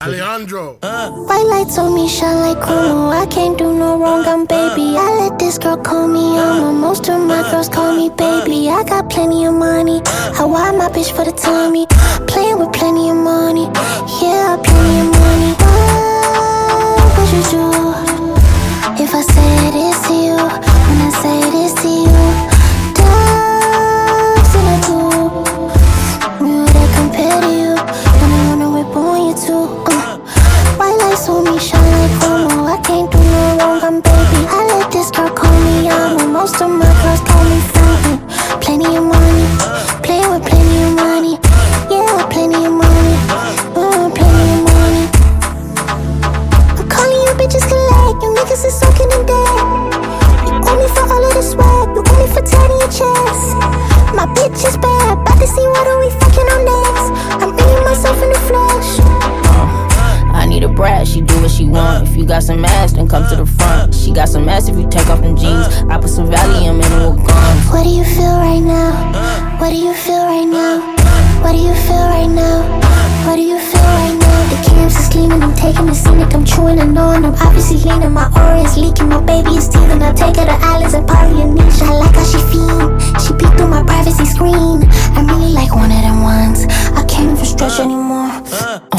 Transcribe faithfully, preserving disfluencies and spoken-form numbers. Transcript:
Alejandro. Uh. White lights on me shine like Kumo. I can't do no wrong, I'm baby. I let this girl call me Alma. Most of my girls call me baby. I got plenty of money. I wired my bitch for the Tommy. Playing with plenty of money. Yeah, plenty of money. What would you do if I say this to you? When I say this to you, dogs in a tube. Will they compare to you? And I wanna whip on you too. uh. White lights on me shine like Kumo. I can't do no wrong, I'm baby. I let this girl call me Alma. Most of my girls call me Fountain. Plenty of money. Play with plenty of money. Yeah, plenty of money. Uh, plenty of money. I'm calling you bitches collect. You niggas is soaking in debt. You owe me for all of this swag. You owe me for tatting your chest. My bitch is bad. About to see what are we fucking on next. I'm bringing myself in the flesh. I need a brat, she do what she want. If you got some ass, then come to the front. She got some ass if you take off them jeans. I put some Valium in it with guns. What do you feel right now? What do you feel right now? What do you feel right now? What do you feel right now? The cams is gleaming, I'm taking the scenic. I'm chewing and knowing, I'm obviously leaning. My aura is leaking, my baby is teething. I take her to islands and party and niche. I like how she fiend. She peeked through my privacy screen. I'm really like one of them ones. I can't even stretch anymore.